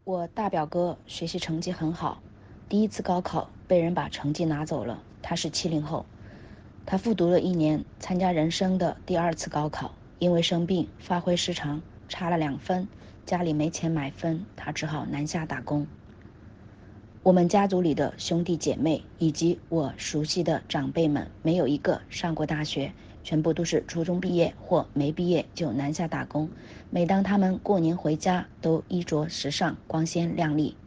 我大表哥学习成绩很好，第一次高考被人把成绩拿走了。他是70后，他复读了1年，参加人生的第2次高考，因为生病发挥失常，差了2分，家里没钱买分，他只好南下打工。我们家族里的兄弟姐妹以及我熟悉的长辈们，没有一个上过大学，全部都是初中毕业或没毕业就南下打工。每当他们过年回家，都衣着时尚、光鲜亮丽。